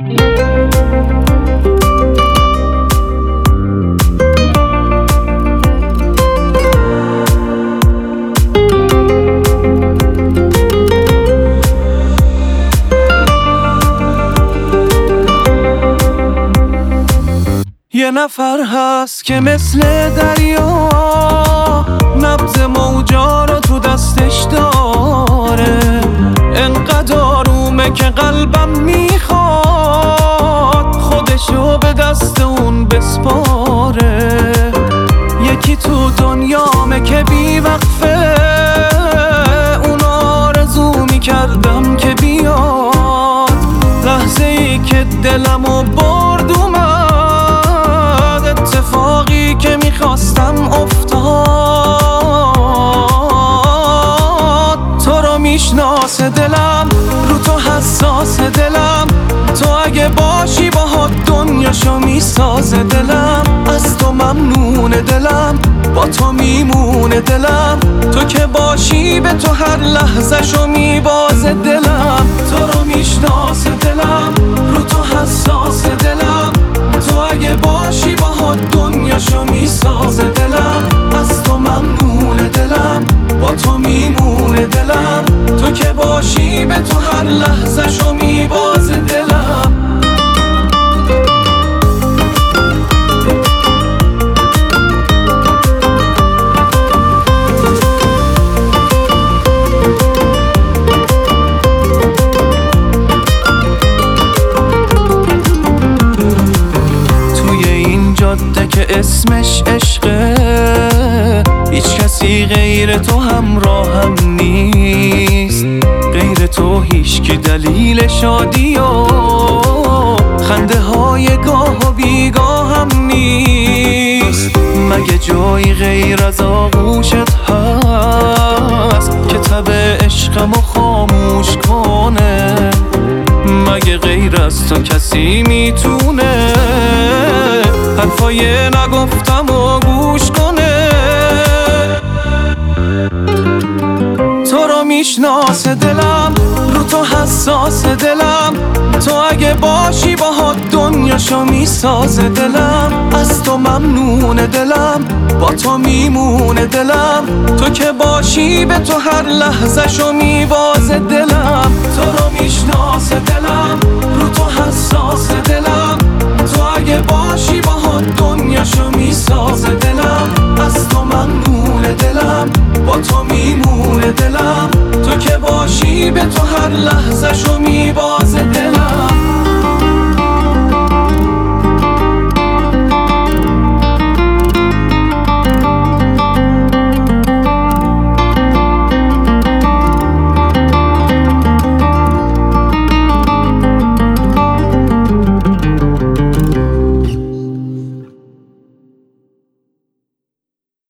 یه نفر هست که مثل دریا نبض موجا رو تو دستش داره، انقدر آرومه که قلبم میخواد خودشو به دست اون بسپاره. یکی تو دنیامه که بی وقفه، اون آرزو میکردم که بیاد، لحظه ای که دلمو برد اومد، اتفاقی که میخواستم افتاد. تو رو میشناسه دلم، رو تو حساس دلم، تو اگه باشی باهات دنیاشو میسازه دلم. از تو ممنونه دلم، با تو میمونه دلم، تو که باشی به تو هر لحظه شو میبازه دلم. تو رو میشناسه دلم، رو تو حساس دلم، تو اگه باشی باهات دنیاشو میسازه دلم. از تو ممنونه دلم، با تو میمونه دلم، تو که باشی به تو هر لحظه شو میبازه دلم. جاده که اسمش عشقه، هیچ کسی غیر تو همراهم نیست، غیر تو هیچکی دلیل شادی و خنده های گاه و بیگاه هم نیست. مگه جایی غیر از آغوشت هست که تب عشقمو خاموش کنه؟ مگه غیر از تو کسی میتونه حرفای نگفتم و گوش کنه؟ تو رو میشناسه دلم، رو تو حساس دلم، تو اگه باشی باهات دنیاشو میسازه دلم. از تو ممنونه دلم، با تو میمونه دلم، تو که باشی به تو هر لحظه شو میبازه دلم. تو رو میشناسه دلم، رو تو حساس دلم، تو اگه باشی باهات دنیاشو میسازه دلم. از تو ممنونه دلم، با تو میمونه دلم، تو که باشی به تو هر لحظه شو میبازه